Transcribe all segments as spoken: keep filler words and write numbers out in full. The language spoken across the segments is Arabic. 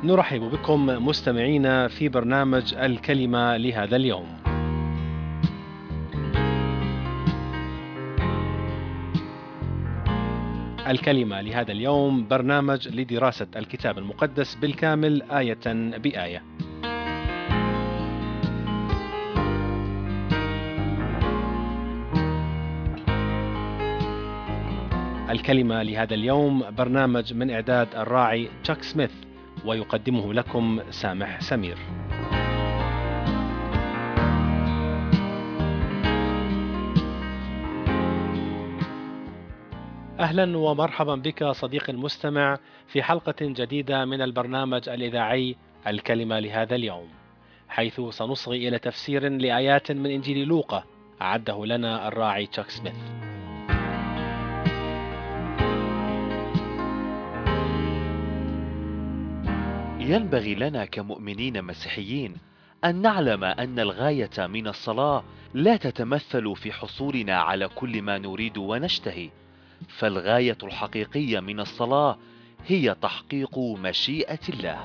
نرحب بكم مستمعينا في برنامج الكلمة لهذا اليوم. الكلمة لهذا اليوم برنامج لدراسة الكتاب المقدس بالكامل آية بآية. الكلمة لهذا اليوم برنامج من إعداد الراعي تشاك سميث، ويقدمه لكم سامح سمير. أهلا ومرحبا بك صديقي المستمع في حلقة جديدة من البرنامج الإذاعي الكلمة لهذا اليوم، حيث سنصغي إلى تفسير لآيات من إنجيل لوقا أعده لنا الراعي تشاك سميث. ينبغي لنا كمؤمنين مسيحيين أن نعلم أن الغاية من الصلاة لا تتمثل في حصولنا على كل ما نريد ونشتهي، فالغاية الحقيقية من الصلاة هي تحقيق مشيئة الله.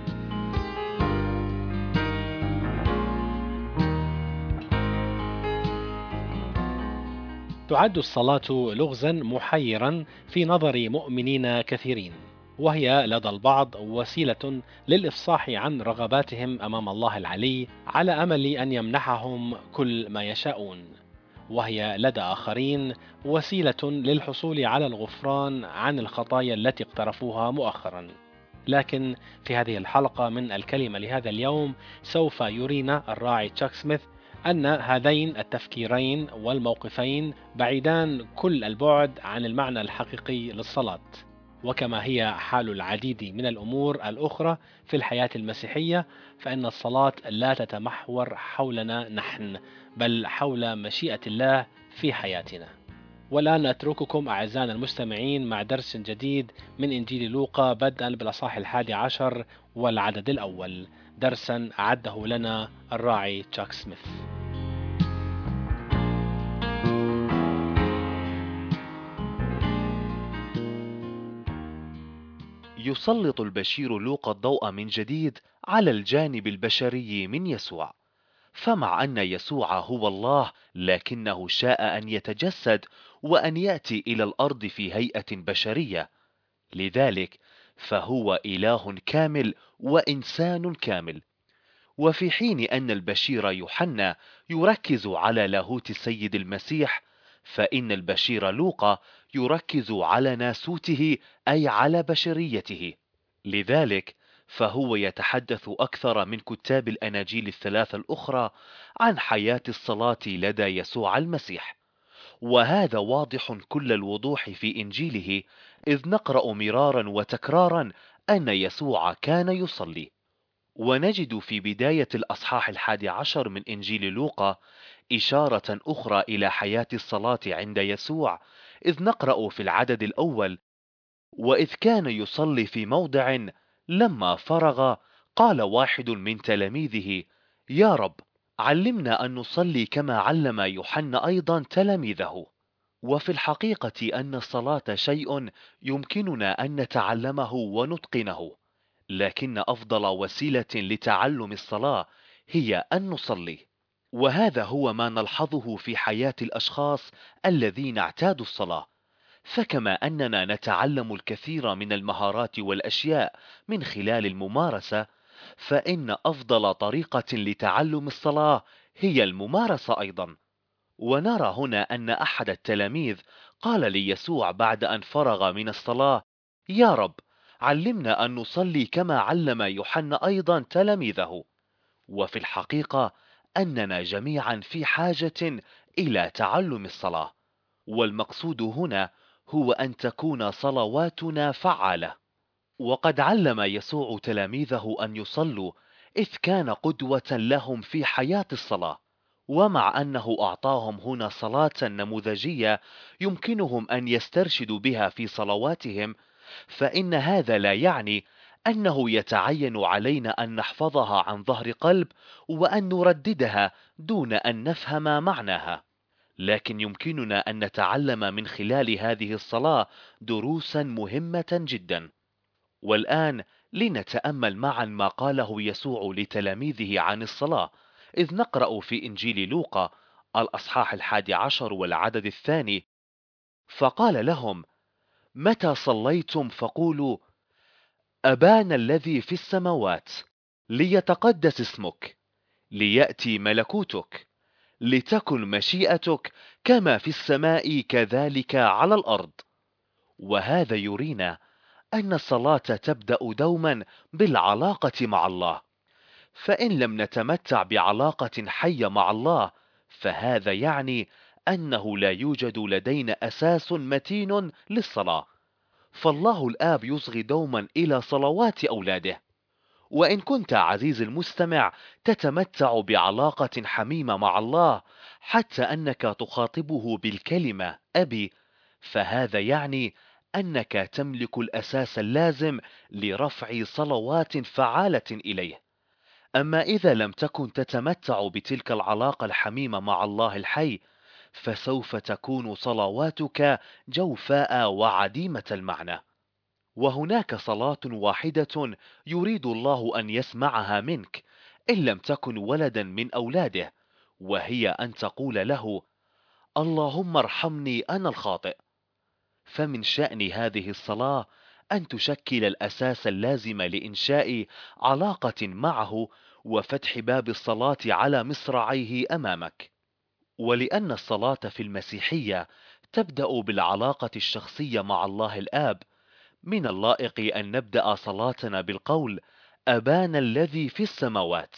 تعد الصلاة لغزا محيرا في نظر مؤمنين كثيرين، وهي لدى البعض وسيلة للإفصاح عن رغباتهم أمام الله العلي على أمل أن يمنحهم كل ما يشاءون، وهي لدى آخرين وسيلة للحصول على الغفران عن الخطايا التي اقترفوها مؤخرا. لكن في هذه الحلقة من الكلمة لهذا اليوم سوف يرينا الراعي تشاك سميث أن هذين التفكيرين والموقفين بعيدان كل البعد عن المعنى الحقيقي للصلاة، وكما هي حال العديد من الأمور الأخرى في الحياة المسيحية، فإن الصلاة لا تتمحور حولنا نحن، بل حول مشيئة الله في حياتنا. والآن أترككم أعزائنا المستمعين مع درس جديد من إنجيل لوقا، بدءا بالأصحاح الحادي عشر والعدد الأول، درسا أعده لنا الراعي تشاك سميث. يسلط البشير لوقا الضوء من جديد على الجانب البشري من يسوع، فمع أن يسوع هو الله لكنه شاء أن يتجسد وأن يأتي إلى الأرض في هيئة بشرية، لذلك فهو إله كامل وإنسان كامل. وفي حين أن البشير يوحنا يركز على لاهوت السيد المسيح، فإن البشير لوقا يركز على ناسوته أي على بشريته. لذلك فهو يتحدث أكثر من كتاب الأناجيل الثلاثة الأخرى عن حياة الصلاة لدى يسوع المسيح، وهذا واضح كل الوضوح في إنجيله، إذ نقرأ مرارا وتكرارا أن يسوع كان يصلي. ونجد في بداية الأصحاح الحادي عشر من إنجيل لوقا إشارة أخرى إلى حياة الصلاة عند يسوع، إذ نقرأ في العدد الأول: وإذ كان يصلي في موضع لما فرغ قال واحد من تلاميذه: يا رب، علمنا أن نصلي كما علم يوحنا أيضا تلاميذه. وفي الحقيقة أن الصلاة شيء يمكننا أن نتعلمه ونتقنه، لكن أفضل وسيلة لتعلم الصلاة هي أن نصلي، وهذا هو ما نلحظه في حياة الأشخاص الذين اعتادوا الصلاة. فكما أننا نتعلم الكثير من المهارات والأشياء من خلال الممارسة، فإن أفضل طريقة لتعلم الصلاة هي الممارسة أيضا. ونرى هنا أن أحد التلاميذ قال ليسوع بعد أن فرغ من الصلاة: يا رب، علمنا أن نصلي كما علم يوحنا أيضا تلاميذه. وفي الحقيقة أننا جميعا في حاجة إلى تعلم الصلاة، والمقصود هنا هو أن تكون صلواتنا فعالة. وقد علم يسوع تلاميذه أن يصلوا، إذ كان قدوة لهم في حياة الصلاة. ومع أنه أعطاهم هنا صلاة نموذجية يمكنهم أن يسترشدوا بها في صلواتهم، فإن هذا لا يعني أنه يتعين علينا أن نحفظها عن ظهر قلب وأن نرددها دون أن نفهم معناها، لكن يمكننا أن نتعلم من خلال هذه الصلاة دروسا مهمة جدا. والآن لنتأمل معا ما قاله يسوع لتلاميذه عن الصلاة، إذ نقرأ في إنجيل لوقا الأصحاح الحادي عشر والعدد الثاني: فقال لهم: متى صليتم فقولوا: أبانا الذي في السماوات، ليتقدس اسمك، ليأتي ملكوتك، لتكن مشيئتك كما في السماء كذلك على الأرض. وهذا يرينا أن الصلاة تبدأ دوما بالعلاقة مع الله، فإن لم نتمتع بعلاقة حية مع الله فهذا يعني أنه لا يوجد لدينا أساس متين للصلاة. فالله الآب يصغي دوما إلى صلوات أولاده. وإن كنت عزيزي المستمع تتمتع بعلاقة حميمة مع الله حتى أنك تخاطبه بالكلمة أبي، فهذا يعني أنك تملك الأساس اللازم لرفع صلوات فعالة إليه. أما إذا لم تكن تتمتع بتلك العلاقة الحميمة مع الله الحي، فسوف تكون صلواتك جوفاء وعديمة المعنى. وهناك صلاة واحدة يريد الله أن يسمعها منك إن لم تكن ولدا من أولاده، وهي أن تقول له: اللهم ارحمني أنا الخاطئ. فمن شأن هذه الصلاة أن تشكل الأساس اللازم لإنشاء علاقة معه وفتح باب الصلاة على مصراعيه أمامك. ولأن الصلاة في المسيحية تبدأ بالعلاقة الشخصية مع الله الآب، من اللائق أن نبدأ صلاتنا بالقول: أبانا الذي في السماوات.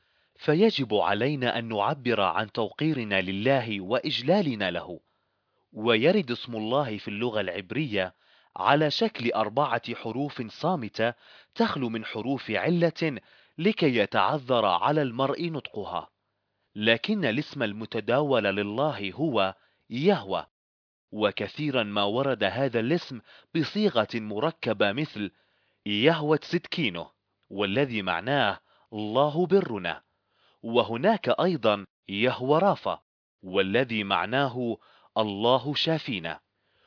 فيجب علينا أن نعبر عن توقيرنا لله وإجلالنا له. ويرد اسم الله في اللغة العبرية على شكل أربعة حروف صامتة تخلو من حروف علة لكي يتعذر على المرء نطقها. لكن الاسم المتداول لله هو يهوه، وكثيرا ما ورد هذا الاسم بصيغة مركبة مثل يهوة سدكينه، والذي معناه الله برنا. وهناك أيضا يهوى رافا، والذي معناه الله شافينا.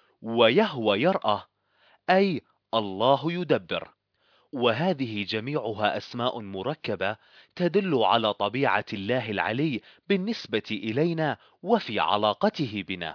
ويهوى يرأى، أي الله يدبر. وهذه جميعها أسماء مركبة تدل على طبيعة الله العلي بالنسبة إلينا وفي علاقته بنا.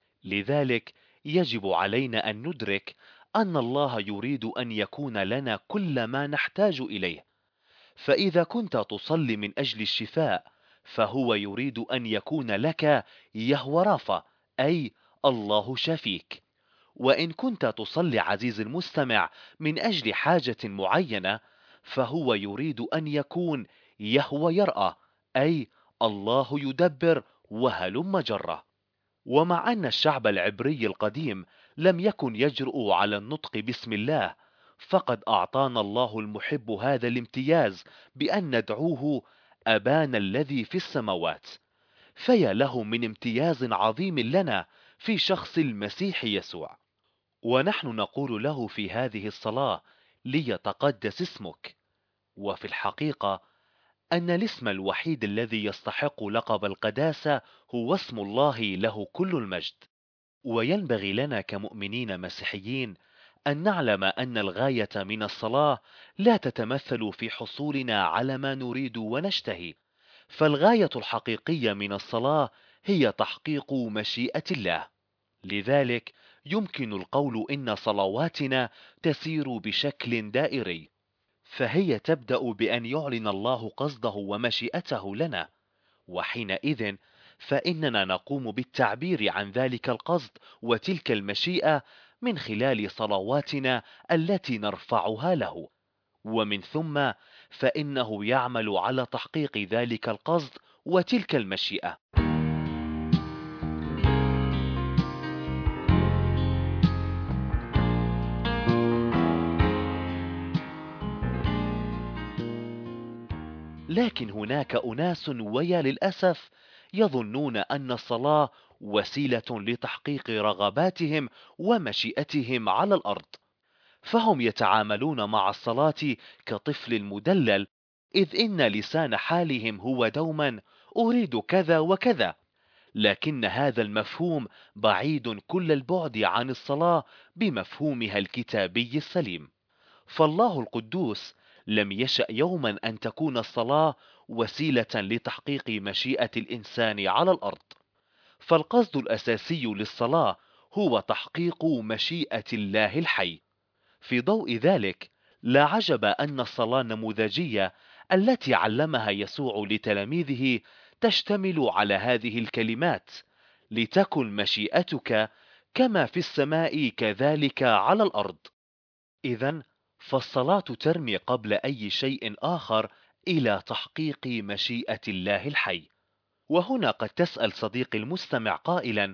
لذلك يجب علينا أن ندرك أن الله يريد أن يكون لنا كل ما نحتاج إليه. فإذا كنت تصلي من أجل الشفاء فهو يريد أن يكون لك يهوى رافا، أي الله شفيك. وإن كنت تصلي عزيزي المستمع من أجل حاجة معينة فهو يريد أن يكون يهوى يرأى، أي الله يدبر وهلم جرة. ومع أن الشعب العبري القديم لم يكن يجرؤ على النطق باسم الله، فقد أعطانا الله المحب هذا الامتياز بأن ندعوه أبانا الذي في السماوات. فيا له من امتياز عظيم لنا في شخص المسيح يسوع. ونحن نقول له في هذه الصلاة: ليتقدس اسمك. وفي الحقيقة أن الاسم الوحيد الذي يستحق لقب القداسة هو اسم الله له كل المجد. وينبغي لنا كمؤمنين مسيحيين أن نعلم أن الغاية من الصلاة لا تتمثل في حصولنا على ما نريد ونشتهي، فالغاية الحقيقية من الصلاة هي تحقيق مشيئة الله. لذلك يمكن القول إن صلواتنا تسير بشكل دائري، فهي تبدأ بأن يعلن الله قصده ومشيئته لنا، وحينئذ فإننا نقوم بالتعبير عن ذلك القصد وتلك المشيئة من خلال صلواتنا التي نرفعها له، ومن ثم فإنه يعمل على تحقيق ذلك القصد وتلك المشيئة. لكن هناك أناس ويا للأسف يظنون أن الصلاة وسيلة لتحقيق رغباتهم ومشيئتهم على الأرض، فهم يتعاملون مع الصلاة كطفل مدلل، إذ إن لسان حالهم هو دوما أريد كذا وكذا. لكن هذا المفهوم بعيد كل البعد عن الصلاة بمفهومها الكتابي السليم. فالله القدوس لم يشأ يوما أن تكون الصلاة وسيلة لتحقيق مشيئة الإنسان على الأرض، فالقصد الأساسي للصلاة هو تحقيق مشيئة الله الحي. في ضوء ذلك، لا عجب أن الصلاة النموذجية التي علمها يسوع لتلاميذه تشتمل على هذه الكلمات: لتكن مشيئتك كما في السماء كذلك على الأرض. إذن فالصلاة ترمي قبل أي شيء آخر إلى تحقيق مشيئة الله الحي. وهنا قد تسأل صديقي المستمع قائلا: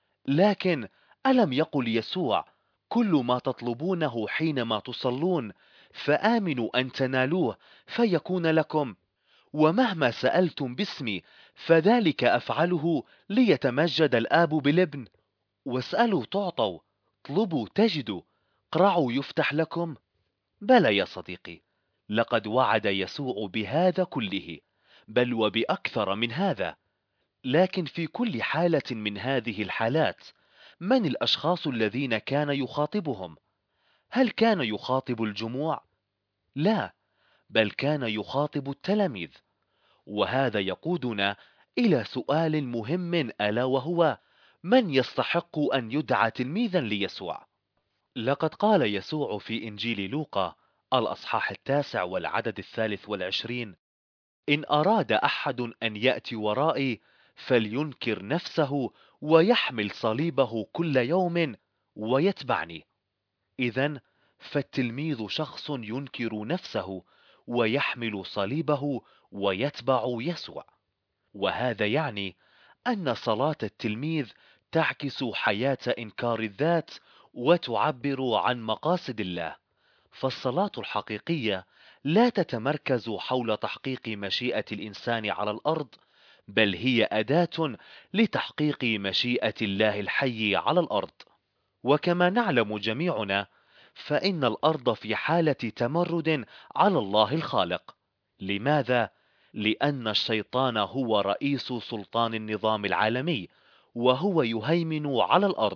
لكن ألم يقل يسوع كل ما تطلبونه حينما تصلون فآمنوا أن تنالوه فيكون لكم، ومهما سألتم باسمي فذلك أفعله ليتمجد الآب بالابن؟ واسألوا تعطوا، اطلبوا تجدوا، اقرعوا يفتح لكم. بلى يا صديقي، لقد وعد يسوع بهذا كله، بل وبأكثر من هذا. لكن في كل حالة من هذه الحالات، من الأشخاص الذين كان يخاطبهم؟ هل كان يخاطب الجموع؟ لا، بل كان يخاطب التلاميذ. وهذا يقودنا إلى سؤال مهم، ألا وهو: من يستحق أن يدعى تلميذا ليسوع؟ لقد قال يسوع في إنجيل لوقا الأصحاح التاسع والعدد الثالث والعشرين: إن أراد أحد أن يأتي ورائي فلينكر نفسه ويحمل صليبه كل يوم ويتبعني. إذن فالتلميذ شخص ينكر نفسه ويحمل صليبه ويتبع يسوع. وهذا يعني أن صلاة التلميذ تعكس حياة إنكار الذات وتعبر عن مقاصد الله. فالصلاة الحقيقية لا تتمركز حول تحقيق مشيئة الإنسان على الأرض، بل هي أداة لتحقيق مشيئة الله الحي على الأرض. وكما نعلم جميعنا، فإن الأرض في حالة تمرد على الله الخالق. لماذا؟ لأن الشيطان هو رئيس سلطان النظام العالمي، وهو يهيمن على الأرض.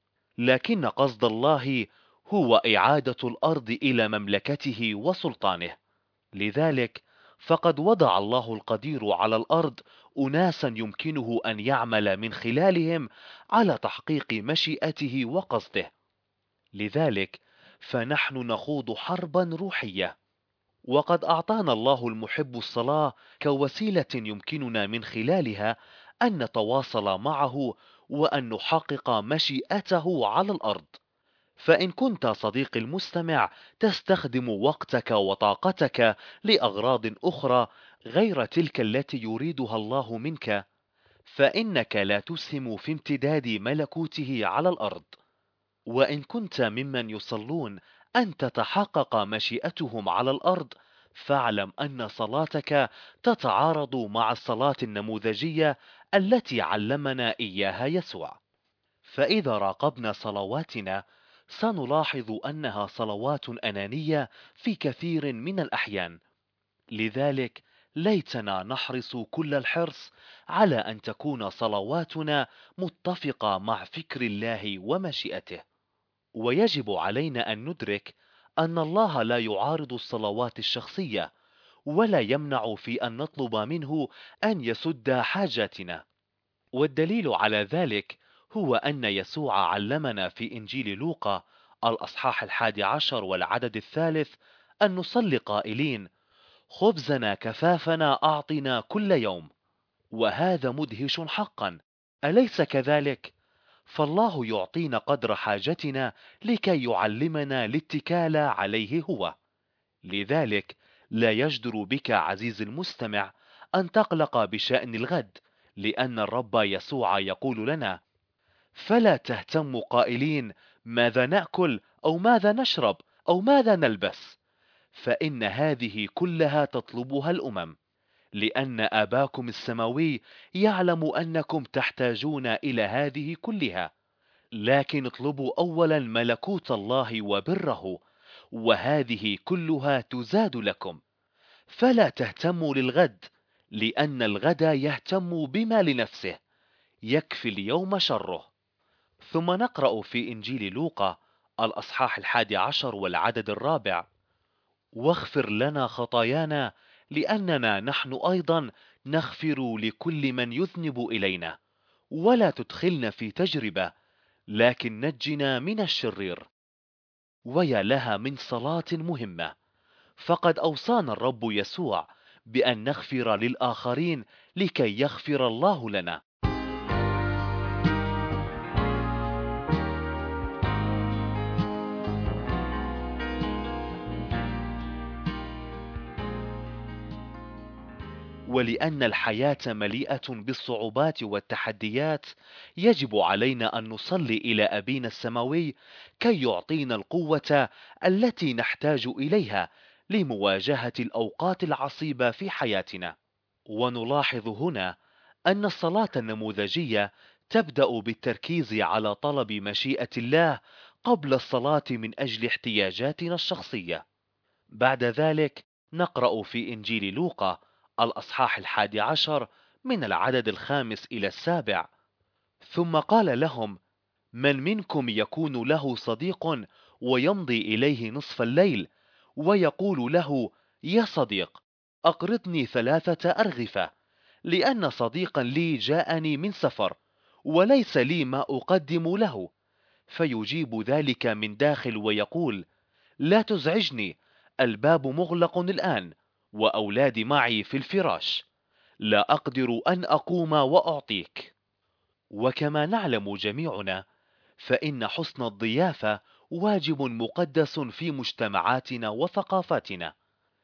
لكن قصد الله هو إعادة الأرض إلى مملكته وسلطانه. لذلك فقد وضع الله القدير على الأرض أناسا يمكنه أن يعمل من خلالهم على تحقيق مشيئته وقصده. لذلك فنحن نخوض حربا روحية، وقد أعطانا الله المحب الصلاة كوسيلة يمكننا من خلالها أن نتواصل معه وأن نحقق مشيئته على الأرض. فإن كنت صديقي المستمع تستخدم وقتك وطاقتك لأغراض أخرى غير تلك التي يريدها الله منك، فإنك لا تسهم في امتداد ملكوته على الأرض. وإن كنت ممن يصلون أن تتحقق مشيئتهم على الأرض، فاعلم أن صلاتك تتعارض مع الصلاة النموذجية التي علمنا إياها يسوع. فإذا راقبنا صلواتنا سنلاحظ أنها صلوات أنانية في كثير من الأحيان. لذلك ليتنا نحرص كل الحرص على أن تكون صلواتنا متفقة مع فكر الله ومشيئته. ويجب علينا أن ندرك أن الله لا يعارض الصلوات الشخصية، ولا يمنع في أن نطلب منه أن يسد حاجاتنا. والدليل على ذلك هو أن يسوع علمنا في إنجيل لوقا الأصحاح الحادي عشر والعدد الثالث أن نصلي قائلين: خبزنا كفافنا أعطنا كل يوم. وهذا مدهش حقا، أليس كذلك؟ فالله يعطينا قدر حاجتنا لكي يعلمنا الاتكال عليه هو. لذلك لا يجدر بك عزيزي المستمع أن تقلق بشأن الغد، لأن الرب يسوع يقول لنا: فلا تهتموا قائلين ماذا نأكل أو ماذا نشرب أو ماذا نلبس، فإن هذه كلها تطلبها الأمم، لأن أباكم السماوي يعلم أنكم تحتاجون إلى هذه كلها. لكن اطلبوا أولا ملكوت الله وبره، وهذه كلها تزاد لكم. فلا تهتموا للغد، لأن الغد يهتم بما لنفسه، يكفي اليوم شره. ثم نقرأ في إنجيل لوقا الأصحاح الحادي عشر والعدد الرابع: واغفر لنا خطايانا لأننا نحن أيضا نغفر لكل من يذنب إلينا، ولا تدخلنا في تجربة، لكن نجنا من الشرير. ويا لها من صلاة مهمة، فقد أوصانا الرب يسوع بأن نغفر للآخرين لكي يغفر الله لنا. ولأن الحياة مليئة بالصعوبات والتحديات، يجب علينا أن نصلي إلى أبينا السماوي كي يعطينا القوة التي نحتاج إليها لمواجهة الأوقات العصيبة في حياتنا. ونلاحظ هنا أن الصلاة النموذجية تبدأ بالتركيز على طلب مشيئة الله قبل الصلاة من أجل احتياجاتنا الشخصية. بعد ذلك نقرأ في إنجيل لوقا الأصحاح الحادي عشر من العدد الخامس إلى السابع: ثم قال لهم: من منكم يكون له صديق ويمضي إليه نصف الليل ويقول له: يا صديق، أقرضني ثلاثة أرغفة، لأن صديقا لي جاءني من سفر وليس لي ما أقدم له، فيجيب ذلك من داخل ويقول: لا تزعجني، الباب مغلق الآن وأولادي معي في الفراش، لا أقدر أن أقوم وأعطيك. وكما نعلم جميعنا، فإن حسن الضيافة واجب مقدس في مجتمعاتنا وثقافاتنا.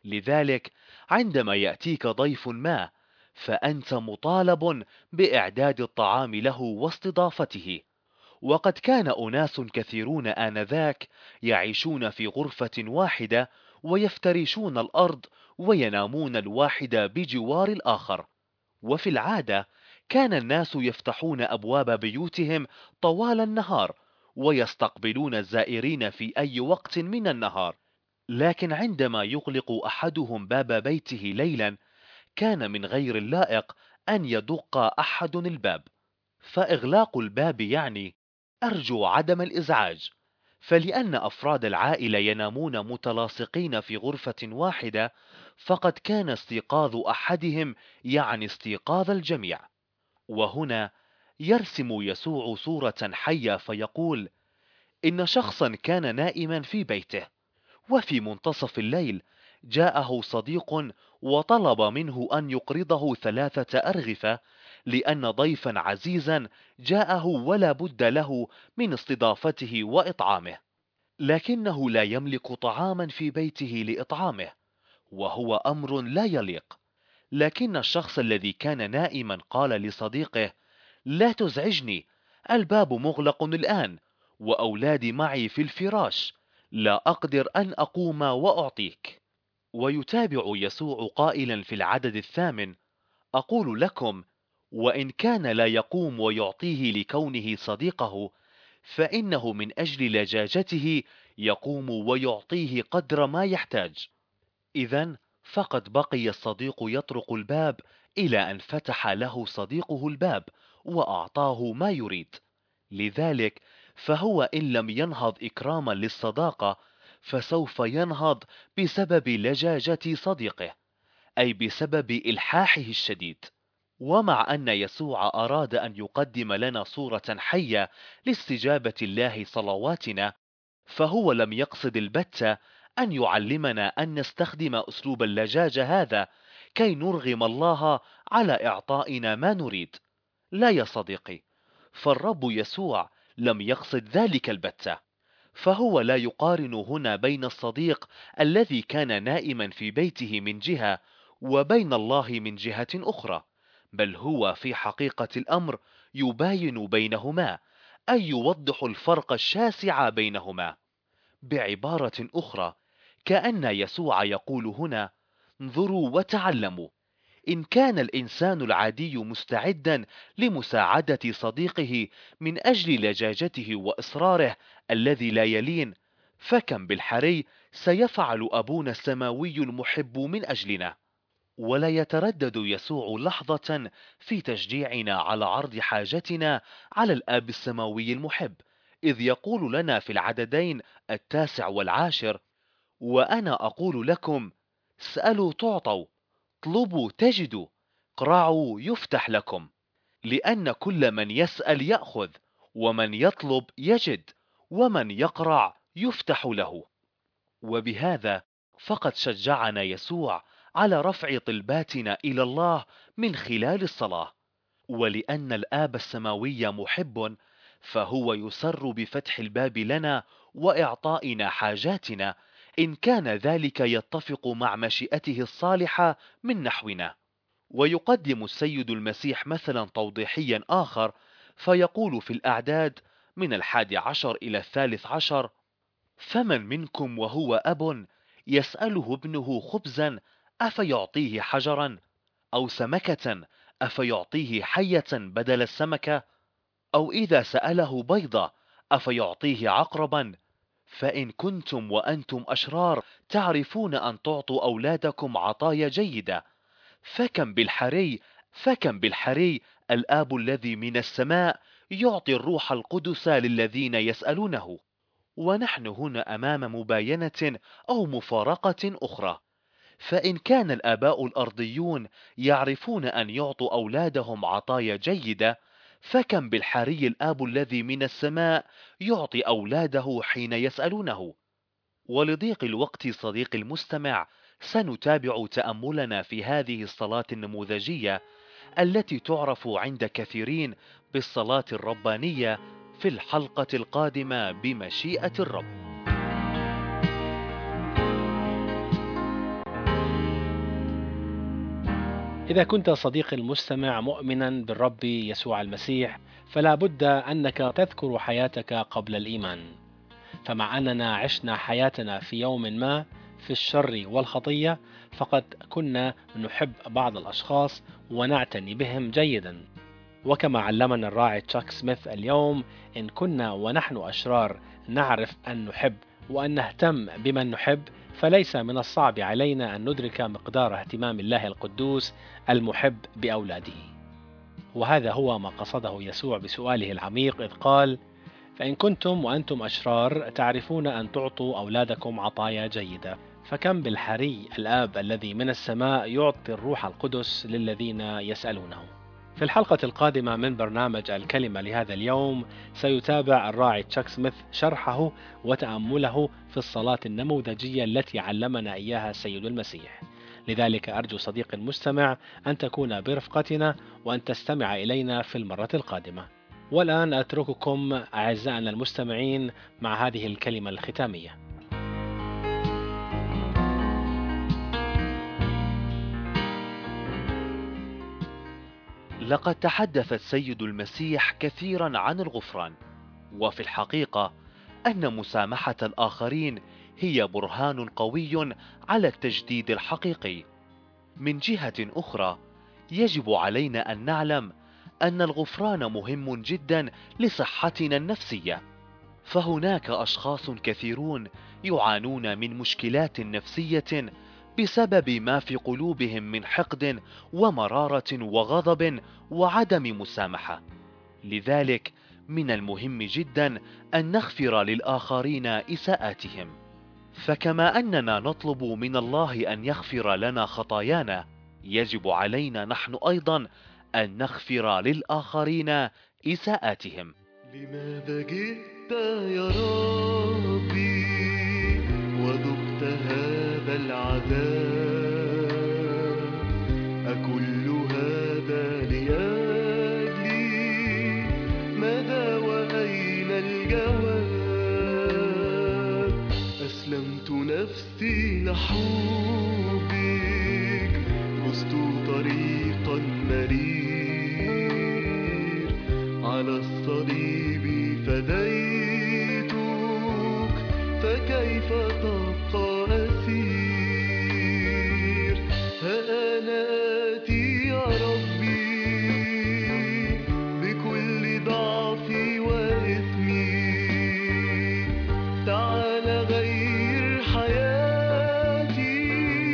لذلك عندما يأتيك ضيف ما، فأنت مطالب بإعداد الطعام له واستضافته. وقد كان أناس كثيرون آنذاك يعيشون في غرفة واحدة ويفترشون الأرض وينامون الواحد بجوار الآخر. وفي العادة كان الناس يفتحون أبواب بيوتهم طوال النهار ويستقبلون الزائرين في أي وقت من النهار، لكن عندما يغلق أحدهم باب بيته ليلا، كان من غير اللائق أن يدق أحد الباب. فإغلاق الباب يعني أرجو عدم الإزعاج، فلأن أفراد العائلة ينامون متلاصقين في غرفة واحدة، فقد كان استيقاظ أحدهم يعني استيقاظ الجميع. وهنا يرسم يسوع صورة حية فيقول: إن شخصا كان نائما في بيته، وفي منتصف الليل جاءه صديق وطلب منه أن يقرضه ثلاثة أرغفة، لأن ضيفا عزيزا جاءه ولا بد له من استضافته وإطعامه، لكنه لا يملك طعاما في بيته لإطعامه، وهو أمر لا يليق. لكن الشخص الذي كان نائما قال لصديقه: لا تزعجني، الباب مغلق الآن وأولادي معي في الفراش، لا أقدر أن أقوم وأعطيك. ويتابع يسوع قائلا في العدد الثامن: أقول لكم، وإن كان لا يقوم ويعطيه لكونه صديقه، فإنه من أجل لجاجته يقوم ويعطيه قدر ما يحتاج. إذن فقد بقي الصديق يطرق الباب إلى أن فتح له صديقه الباب وأعطاه ما يريد. لذلك فهو إن لم ينهض إكراما للصداقة، فسوف ينهض بسبب لجاجة صديقه، أي بسبب إلحاحه الشديد. ومع أن يسوع أراد أن يقدم لنا صورة حية لاستجابة الله صلواتنا، فهو لم يقصد البتة أن يعلمنا أن نستخدم أسلوب اللجاجة هذا كي نرغم الله على إعطائنا ما نريد. لا يا صديقي، فالرب يسوع لم يقصد ذلك البتة، فهو لا يقارن هنا بين الصديق الذي كان نائما في بيته من جهة وبين الله من جهة أخرى، بل هو في حقيقة الأمر يباين بينهما، أي يوضح الفرق الشاسع بينهما. بعبارة أخرى، كأن يسوع يقول هنا: انظروا وتعلموا، إن كان الإنسان العادي مستعدا لمساعدة صديقه من أجل لجاجته وإصراره الذي لا يلين، فكم بالحري سيفعل أبونا السماوي المحب من أجلنا. ولا يتردد يسوع لحظة في تشجيعنا على عرض حاجتنا على الآب السماوي المحب، إذ يقول لنا في العددين التاسع والعاشر: وأنا أقول لكم: اسألوا تعطوا، اطلبوا تجدوا، اقرعوا يفتح لكم. لأن كل من يسأل يأخذ، ومن يطلب يجد، ومن يقرع يفتح له. وبهذا فقد شجعنا يسوع على رفع طلباتنا إلى الله من خلال الصلاة. ولأن الآب السماوي محب، فهو يسر بفتح الباب لنا وإعطائنا حاجاتنا، إن كان ذلك يتفق مع مشيئته الصالحة من نحونا. ويقدم السيد المسيح مثلا توضيحيا آخر، فيقول في الأعداد من الحادي عشر إلى الثالث عشر: فمن منكم وهو أب يسأله ابنه خبزا أفيعطيه حجرا، أو سمكة أفيعطيه حية بدل السمكة، أو إذا سأله بيضة أفيعطيه عقربا؟ فإن كنتم وأنتم أشرار تعرفون أن تعطوا أولادكم عطايا جيدة، فكم بالحري فكم بالحري الآب الذي من السماء يعطي الروح القدس للذين يسألونه. ونحن هنا أمام مباينة أو مفارقة أخرى. فإن كان الآباء الأرضيون يعرفون أن يعطوا أولادهم عطايا جيدة، فكم بالحري الآب الذي من السماء يعطي أولاده حين يسألونه. ولضيق الوقت صديقي المستمع، سنتابع تأملنا في هذه الصلاة النموذجية التي تعرف عند كثيرين بالصلاة الربانية في الحلقة القادمة بمشيئة الرب. إذا كنت صديقي المستمع مؤمنا بالرب يسوع المسيح، فلا بد أنك تذكر حياتك قبل الإيمان. فمع أننا عشنا حياتنا في يوم ما في الشر والخطية، فقد كنا نحب بعض الأشخاص ونعتني بهم جيدا. وكما علمنا الراعي تشاك سميث اليوم: إن كنا ونحن أشرار نعرف أن نحب وأن نهتم بمن نحب، فليس من الصعب علينا أن ندرك مقدار اهتمام الله القدوس المحب بأولاده. وهذا هو ما قصده يسوع بسؤاله العميق إذ قال: فإن كنتم وأنتم أشرار تعرفون أن تعطوا أولادكم عطايا جيدة، فكم بالحري الآب الذي من السماء يعطي الروح القدس للذين يسألونه. في الحلقة القادمة من برنامج الكلمة لهذا اليوم، سيتابع الراعي تشاك سميث شرحه وتأمله في الصلاة النموذجية التي علمنا إياها السيد المسيح. لذلك أرجو صديقي المستمع أن تكون برفقتنا وأن تستمع إلينا في المرة القادمة. والآن أترككم أعزائنا المستمعين مع هذه الكلمة الختامية. لقد تحدث السيد المسيح كثيرا عن الغفران، وفي الحقيقة أن مسامحة الآخرين هي برهان قوي على التجديد الحقيقي. من جهة أخرى، يجب علينا أن نعلم أن الغفران مهم جدا لصحتنا النفسية. فهناك أشخاص كثيرون يعانون من مشكلات نفسية بسبب ما في قلوبهم من حقد ومرارة وغضب وعدم مسامحة. لذلك من المهم جدا أن نغفر للآخرين إساءاتهم. فكما أننا نطلب من الله أن يغفر لنا خطايانا، يجب علينا نحن أيضا أن نغفر للآخرين إساءاتهم. لماذا جئت يا ربي وذقت هذا العذاب؟ أكل هذا لأجلي؟ ماذا وأين الجواب؟ أسلمت نفسي لحبك، بست طريقا مرير، على الصليب فديتك، فكيف تبقى أسير؟ ها أنا آتي يا ربي بكل ضعفي وإثمي، تعال غير حياتي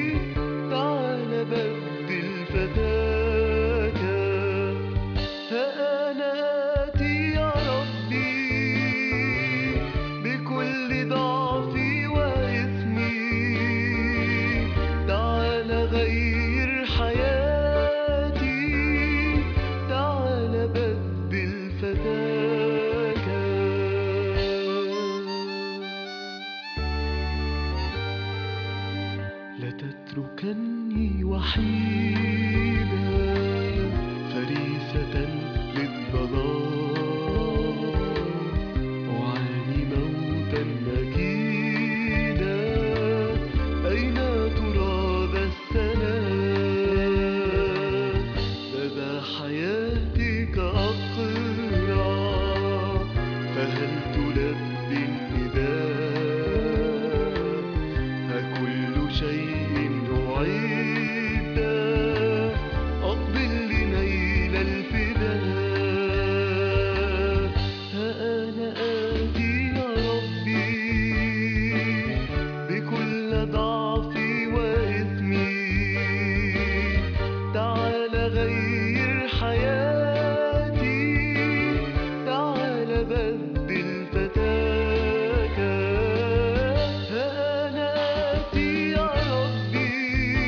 حياتك أقرع، فهل تلبي النداء؟ ها كل شيء أعد، أقبل لنيل الفداء. ها أنا آتي يا ربي بكل ضعفي وإثمي، تعال غير حياتي، تعال بدل فتاك. ها أنا آتي يا ربي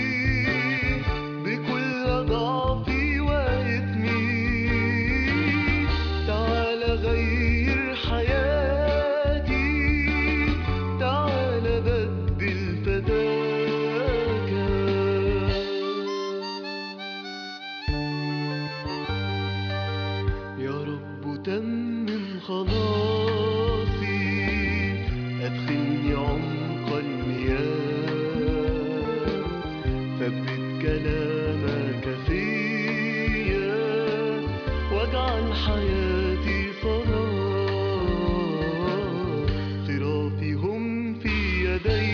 بكل ضعفي وإثمي، تعال غير حياتي، تعال بدل فتاك. يا رب تمم خلاصي، أدخلني عمق المياه، ثبت كلامك فيا، واجعل حياتي صلاة. خرافي هم في يدي،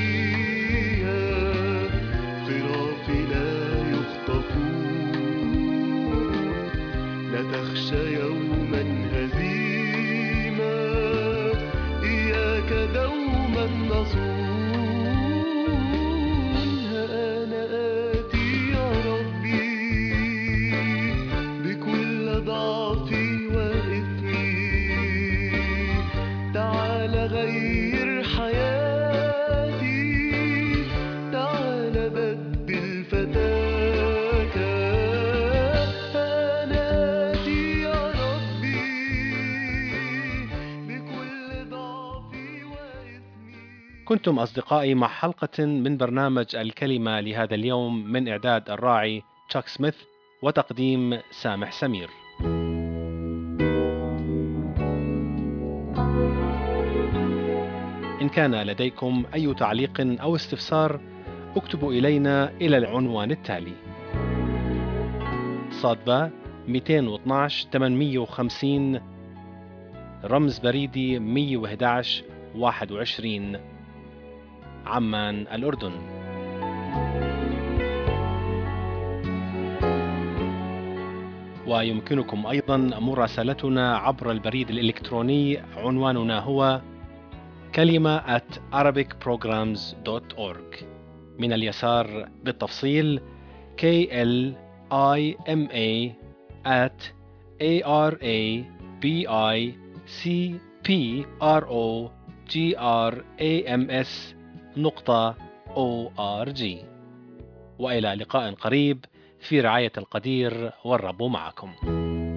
خرافي لا يخطفون. لا تخشى يوما هزيمة، إياك دوما نصون. ها أنا آتي يا ربي بكل ضعفي وإثمي، تعال غير حياتي، تعال بدل فتاك. أنا آتي يا ربي بكل ضعفي وإثمي. كنتم أصدقائي مع حلقة من برنامج الكلمة لهذا اليوم، من إعداد الراعي تشاك سميث وتقديم سامح سمير. إن كان لديكم أي تعليق أو استفسار اكتبوا إلينا إلى العنوان التالي: صادبة مئتين واثناشر ثمانمئة وخمسين، رمز بريدي مئة وأحد عشر واحد وعشرين، عمان الأردن. ويمكنكم أيضا مراسلتنا عبر البريد الإلكتروني، عنواننا هو كلمة at arabic programs dot org. من اليسار بالتفصيل K L I M A at A R A B I C P R O G R A M S نقطة O R G. وإلى لقاء قريب، في رعاية القدير، والرب معكم.